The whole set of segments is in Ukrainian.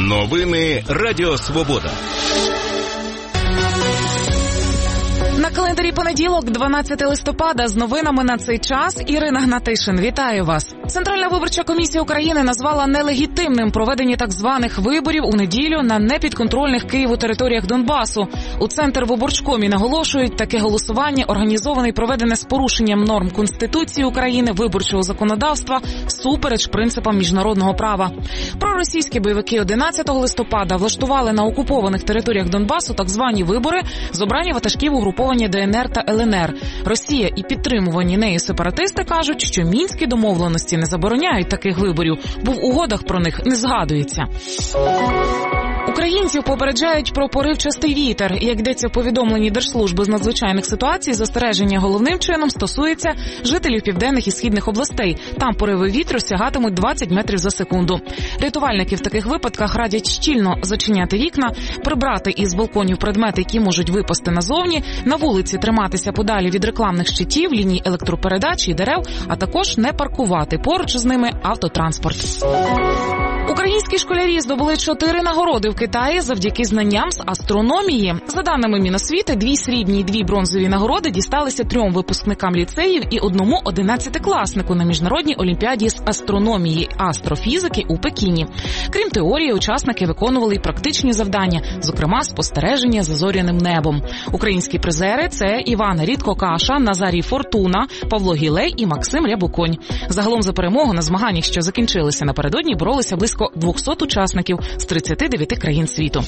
Новини Радіо Свобода. На календарі понеділок, 12 листопада, з новинами на цей час Ірина Гнатишин. Вітаю вас. Центральна виборча комісія України назвала нелегітимним проведення так званих виборів у неділю на непідконтрольних Києву територіях Донбасу. У Центрвиборчкомі наголошують, таке голосування організоване і проведене з порушенням норм Конституції України, виборчого законодавства, всупереч принципам міжнародного права. Проросійські бойовики 11 листопада влаштували на окупованих територіях Донбасу так звані вибори з обрання ватажків угруповання ДНР та ЛНР. Росія і підтримувані нею сепаратисти кажуть, що мінські домовленості не забороняють таких виборів, бо в угодах про них не згадується. Українців попереджають про поривчастий вітер. Як йдеться в повідомленні Держслужби з надзвичайних ситуацій, застереження головним чином стосується жителів південних і східних областей. Там пориви вітру сягатимуть 20 метрів за секунду. Рятувальники в таких випадках радять щільно зачиняти вікна, прибрати із балконів предмети, які можуть випасти назовні, на вулиці триматися подалі від рекламних щитів, ліній електропередач і дерев, а також не паркувати поруч з ними автотранспорт. Українські школярі здобули 4 нагороди в Китаї завдяки знанням з астрономії. За даними Міносвіти, 2 срібні і 2 бронзові нагороди дісталися 3 випускникам ліцеїв і 1 11-класнику на міжнародній олімпіаді з астрономії, астрофізики у Пекіні. Крім теорії, учасники виконували й практичні завдання, зокрема спостереження за зоряним небом. Українські призери – це Іван Рідко-Каша, Назарій Фортуна, Павло Гілей і Максим Рябоконь. Загалом за перемогу на змаганнях, що закінчилися напередодні, боролися близько 200 учасників з 39 країн світу.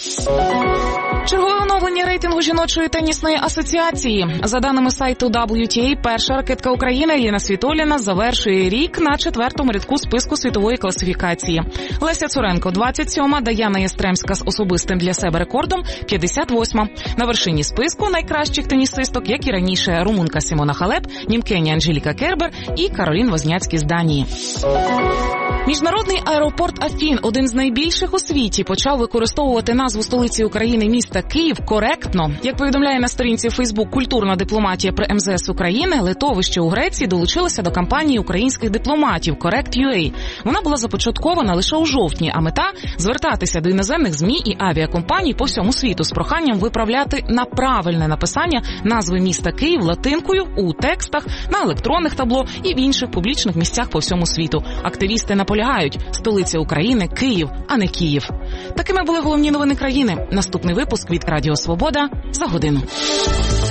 Чергове оновлення рейтингу жіночої тенісної асоціації. За даними сайту WTA, перша ракетка України Еліна Світоліна завершує рік на 4-му рядку списку світової класифікації. Леся Цуренко – 27-ма, Даяна Ястремська з особистим для себе рекордом – 58-ма. На вершині списку найкращих тенісисток, як і раніше, румунка Сімона Халеп, німкеня Анжеліка Кербер і Каролін Возняцький з Данії. Міжнародний аеропорт Афін, один з найбільших у світі, почав використовувати назву столиці України міста Київ коректно. Як повідомляє на сторінці Фейсбук «Культурна дипломатія при МЗС України», литовище у Греції долучилося до кампанії українських дипломатів Correct.ua. Вона була започаткована лише у жовтні, а мета – звертатися до іноземних ЗМІ і авіакомпаній по всьому світу з проханням виправляти на правильне написання назви міста Київ латинкою у текстах, на електронних табло і в інших публічних місцях по всьому світу. Активісти наполягають – столиця України – Київ, а не Київ. Такими були головні новини країни. Наступний випуск від Радіо Свобода за годину.